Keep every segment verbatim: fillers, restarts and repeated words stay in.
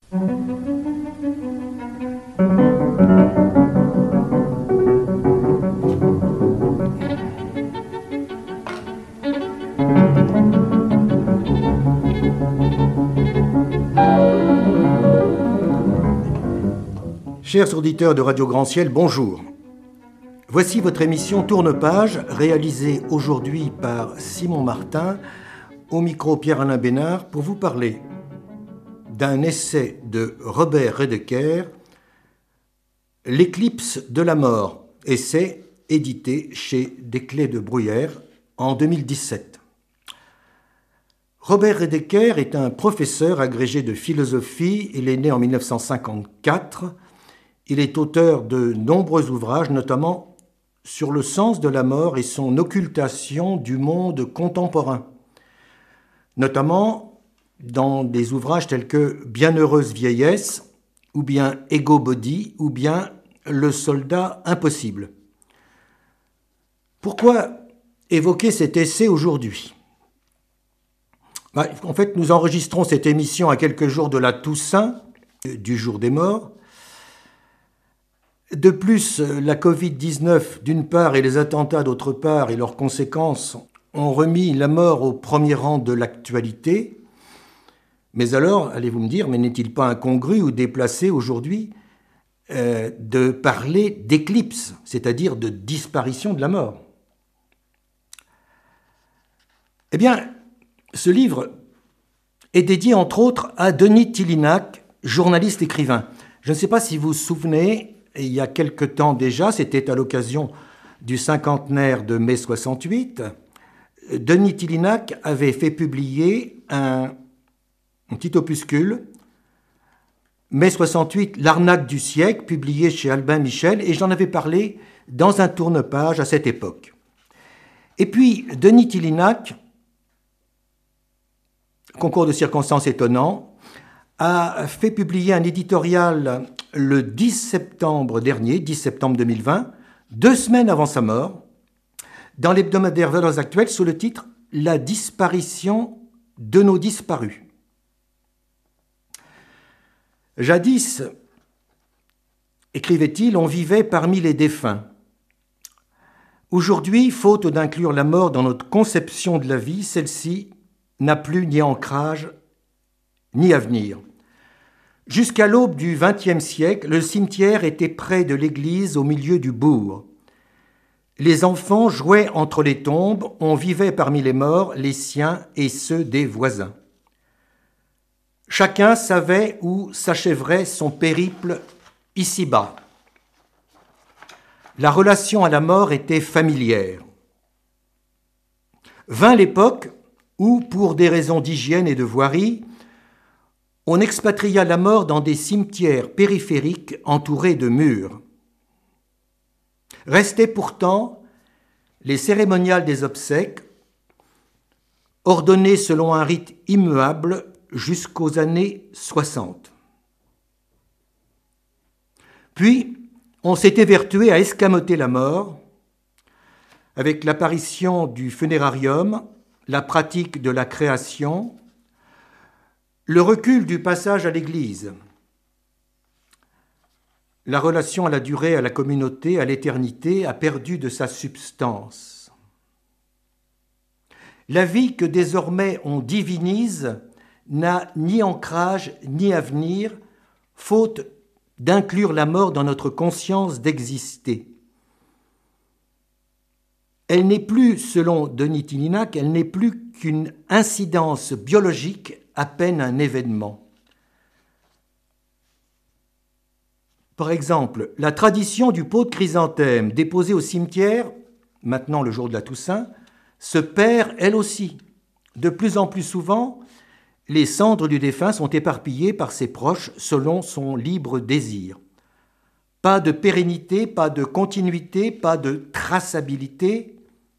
Chers auditeurs de Radio Grand Ciel, bonjour. Voici votre émission Tourne-Page, réalisée aujourd'hui par Simon Martin, au micro Pierre-Alain Bénard, pour vous parler d'un essai de Robert Redeker, L'éclipse de la mort, essai édité chez Desclés de Bruyère en deux mille dix-sept. Robert Redeker est un professeur agrégé de philosophie. Il est né en mille neuf cent cinquante-quatre. Il est auteur de nombreux ouvrages, notamment sur le sens de la mort et son occultation du monde contemporain, notamment dans des ouvrages tels que Bienheureuse vieillesse, ou bien Ego Body, ou bien Le soldat impossible. Pourquoi évoquer cet essai aujourd'hui ? En fait, nous enregistrons cette émission à quelques jours de la Toussaint, du jour des morts. De plus, la covid dix-neuf d'une part et les attentats d'autre part et leurs conséquences ont remis la mort au premier rang de l'actualité. Mais alors, allez-vous me dire, mais n'est-il pas incongru ou déplacé aujourd'hui euh, de parler d'éclipse, c'est-à-dire de disparition de la mort ? Eh bien, ce livre est dédié entre autres à Denis Tillinac, journaliste écrivain. Je ne sais pas si vous vous souvenez, il y a quelque temps déjà, c'était à l'occasion du cinquantenaire de mai soixante-huit, Denis Tillinac avait fait publier un, un petit opuscule, mai soixante-huit, L'arnaque du siècle, publié chez Albin Michel, et j'en avais parlé dans un tourne-page à cette époque. Et puis, Denis Tillinac, concours de circonstances étonnant, a fait publier un éditorial le dix septembre dernier, dix septembre deux mille vingt, deux semaines avant sa mort, dans l'hebdomadaire Valeurs Actuelles, sous le titre « La disparition de nos disparus ». Jadis, écrivait-il, on vivait parmi les défunts. Aujourd'hui, faute d'inclure la mort dans notre conception de la vie, celle-ci n'a plus ni ancrage ni avenir. Jusqu'à l'aube du vingtième siècle, le cimetière était près de l'église au milieu du bourg. Les enfants jouaient entre les tombes, on vivait parmi les morts, les siens et ceux des voisins. Chacun savait où s'achèverait son périple ici-bas. La relation à la mort était familière. Vint l'époque où, pour des raisons d'hygiène et de voirie, on expatria la mort dans des cimetières périphériques entourés de murs. Restaient pourtant les cérémoniales des obsèques, ordonnées selon un rite immuable jusqu'aux années soixante. Puis, on s'est évertué à escamoter la mort avec l'apparition du funérarium, la pratique de la création, le recul du passage à l'Église, la relation à la durée, à la communauté, à l'éternité a perdu de sa substance. La vie que désormais on divinise n'a ni ancrage ni avenir, faute d'inclure la mort dans notre conscience d'exister. Elle n'est plus, selon Denis Tillinac, elle n'est plus qu'une incidence biologique, à peine un événement. Par exemple, la tradition du pot de chrysanthème déposé au cimetière, maintenant le jour de la Toussaint, se perd elle aussi. De plus en plus souvent, les cendres du défunt sont éparpillées par ses proches selon son libre désir. Pas de pérennité, pas de continuité, pas de traçabilité.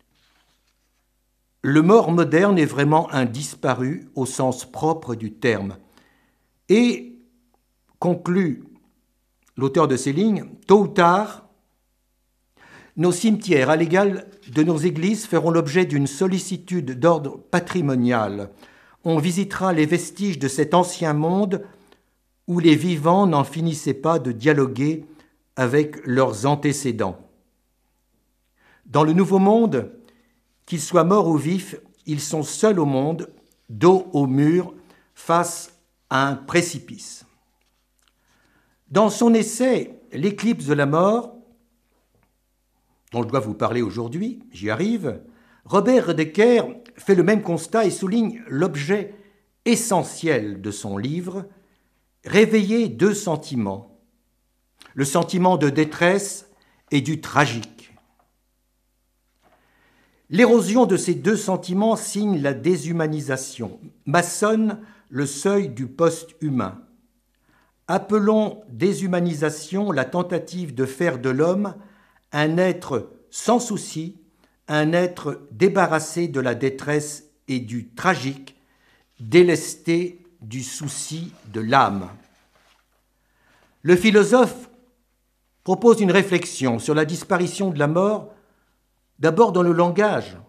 Le mort moderne est vraiment un disparu au sens propre du terme. Et, conclut l'auteur de ces lignes, tôt ou tard, nos cimetières, à l'égal de nos églises, feront l'objet d'une sollicitude d'ordre patrimonial. On visitera les vestiges de cet ancien monde où les vivants n'en finissaient pas de dialoguer avec leurs antécédents. Dans le nouveau monde, qu'ils soient morts ou vifs, ils sont seuls au monde, dos au mur, face à un précipice. Dans son essai « L'éclipse de la mort », dont je dois vous parler aujourd'hui, j'y arrive, Robert Redeker fait le même constat et souligne l'objet essentiel de son livre, réveiller deux sentiments, le sentiment de détresse et du tragique. L'érosion de ces deux sentiments signe la déshumanisation, maçonne le seuil du post-humain. Appelons déshumanisation la tentative de faire de l'homme un être sans souci, un être débarrassé de la détresse et du tragique, délesté du souci de l'âme. Le philosophe propose une réflexion sur la disparition de la mort, d'abord dans le langage.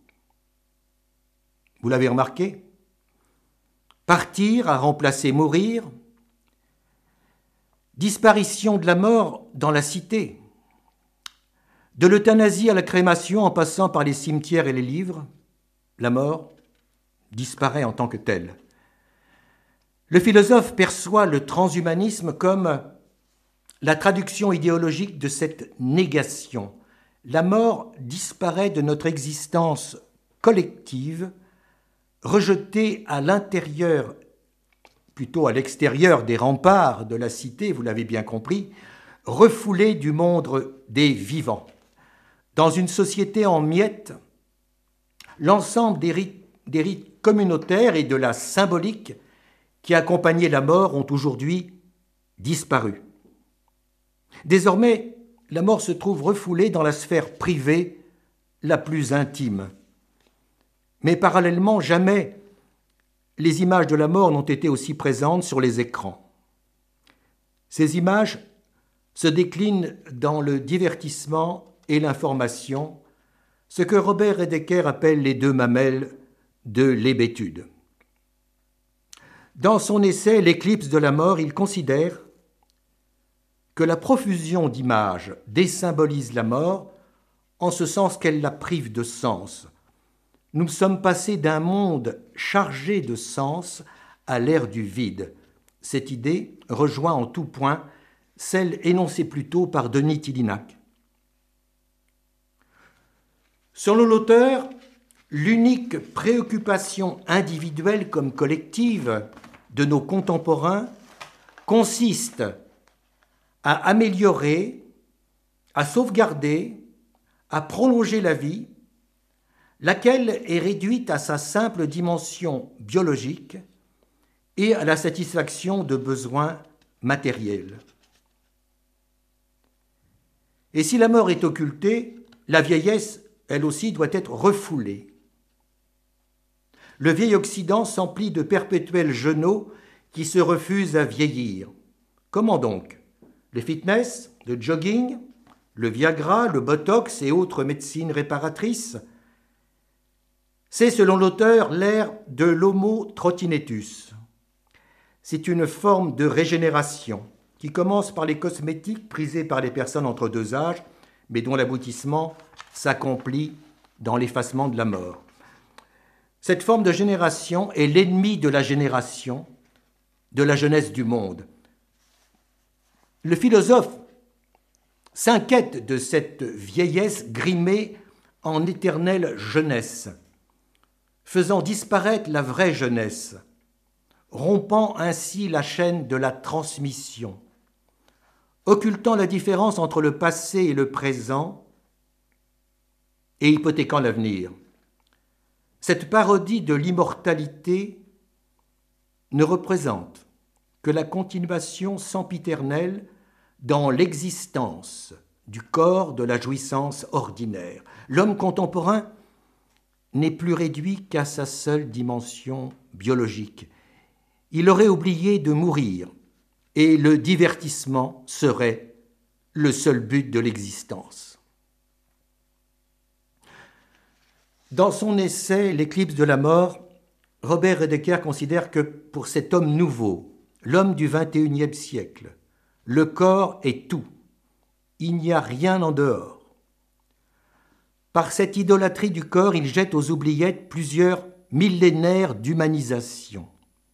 Vous l'avez remarqué ? Partir a remplacé mourir. Disparition de la mort dans la cité. De l'euthanasie à la crémation en passant par les cimetières et les livres, la mort disparaît en tant que telle. Le philosophe perçoit le transhumanisme comme la traduction idéologique de cette négation. La mort disparaît de notre existence collective, rejetée à l'intérieur, plutôt à l'extérieur des remparts de la cité, vous l'avez bien compris, refoulée du monde des vivants. Dans une société en miettes, l'ensemble des rites, des rites communautaires et de la symbolique qui accompagnaient la mort ont aujourd'hui disparu. Désormais, la mort se trouve refoulée dans la sphère privée la plus intime. Mais parallèlement, jamais les images de la mort n'ont été aussi présentes sur les écrans. Ces images se déclinent dans le divertissement et l'information, ce que Robert Redeker appelle les deux mamelles de l'hébétude. Dans son essai « L'éclipse de la mort », il considère que la profusion d'images désymbolise la mort en ce sens qu'elle la prive de sens. Nous sommes passés d'un monde chargé de sens à l'ère du vide. Cette idée rejoint en tout point celle énoncée plus tôt par Denis Tillinac. Selon l'auteur, l'unique préoccupation individuelle comme collective de nos contemporains consiste à améliorer, à sauvegarder, à prolonger la vie, laquelle est réduite à sa simple dimension biologique et à la satisfaction de besoins matériels. Et si la mort est occultée, la vieillesse, elle aussi, doit être refoulée. Le vieil Occident s'emplit de perpétuels genoux qui se refusent à vieillir. Comment donc ? Le fitness, le jogging, le Viagra, le Botox et autres médecines réparatrices ? C'est, selon l'auteur, l'ère de l'homo trottinetus. C'est une forme de régénération qui commence par les cosmétiques prisés par les personnes entre deux âges, mais dont l'aboutissement s'accomplit dans l'effacement de la mort. Cette forme de génération est l'ennemi de la génération, de la jeunesse du monde. Le philosophe s'inquiète de cette vieillesse grimée en éternelle jeunesse, faisant disparaître la vraie jeunesse, rompant ainsi la chaîne de la transmission, occultant la différence entre le passé et le présent et hypothéquant l'avenir. Cette parodie de l'immortalité ne représente que la continuation sempiternelle dans l'existence du corps de la jouissance ordinaire. L'homme contemporain n'est plus réduit qu'à sa seule dimension biologique. Il aurait oublié de mourir et le divertissement serait le seul but de l'existence. Dans son essai « L'éclipse de la mort », Robert Redeker considère que pour cet homme nouveau, l'homme du vingt et unième siècle. Le corps est tout. Il n'y a rien en dehors. Par cette idolâtrie du corps, il jette aux oubliettes plusieurs millénaires d'humanisation.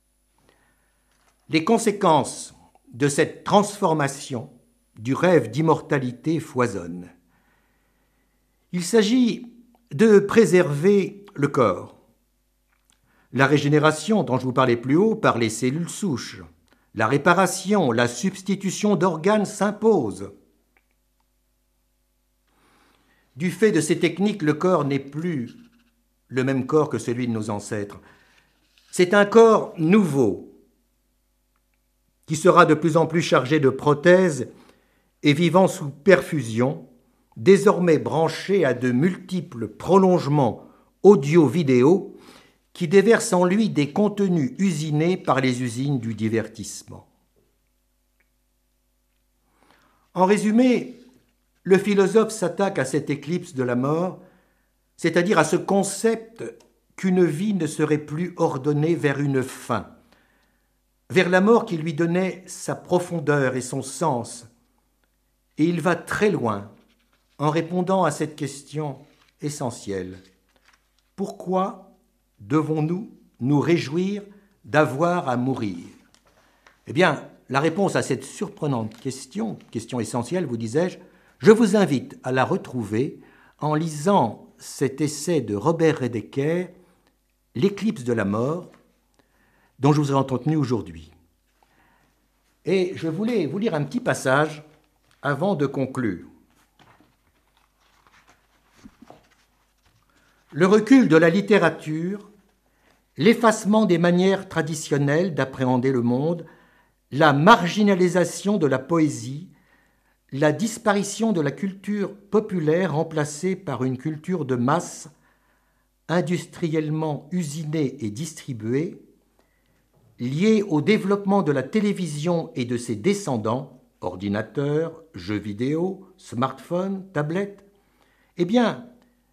Les conséquences de cette transformation du rêve d'immortalité foisonnent. Il s'agit de préserver le corps. La régénération, dont je vous parlais plus haut, par les cellules souches, la réparation, la substitution d'organes s'imposent. Du fait de ces techniques, le corps n'est plus le même corps que celui de nos ancêtres. C'est un corps nouveau, qui sera de plus en plus chargé de prothèses et vivant sous perfusion, désormais branché à de multiples prolongements audio-vidéo qui déversent en lui des contenus usinés par les usines du divertissement. En résumé, le philosophe s'attaque à cette éclipse de la mort, c'est-à-dire à ce concept qu'une vie ne serait plus ordonnée vers une fin, vers la mort qui lui donnait sa profondeur et son sens. Et il va très loin en répondant à cette question essentielle. Pourquoi devons-nous nous réjouir d'avoir à mourir ? Eh bien, la réponse à cette surprenante question, question essentielle, vous disais-je, je vous invite à la retrouver en lisant cet essai de Robert Redeker, L'éclipse de la mort, dont je vous ai entretenu aujourd'hui. Et je voulais vous lire un petit passage avant de conclure. Le recul de la littérature, l'effacement des manières traditionnelles d'appréhender le monde, la marginalisation de la poésie, la disparition de la culture populaire remplacée par une culture de masse, industriellement usinée et distribuée, liée au développement de la télévision et de ses descendants, ordinateurs, jeux vidéo, smartphones, tablettes, eh bien,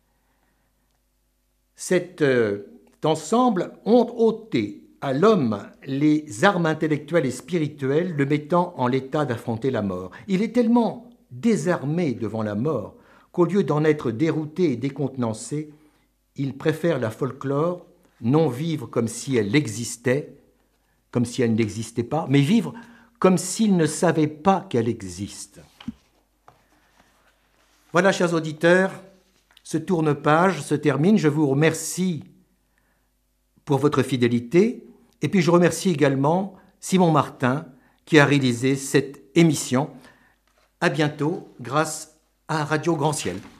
cet euh, ensemble ont ôté à l'homme les armes intellectuelles et spirituelles, le mettant en l'état d'affronter la mort. Il est tellement désarmé devant la mort qu'au lieu d'en être dérouté et décontenancé, il préfère la folklore, non vivre comme si elle existait, comme si elle n'existait pas, mais vivre comme s'il ne savait pas qu'elle existe. Voilà, chers auditeurs, ce tourne-page se termine. Je vous remercie pour votre fidélité. Et puis je remercie également Simon Martin qui a réalisé cette émission. À bientôt grâce à Radio Grand Ciel.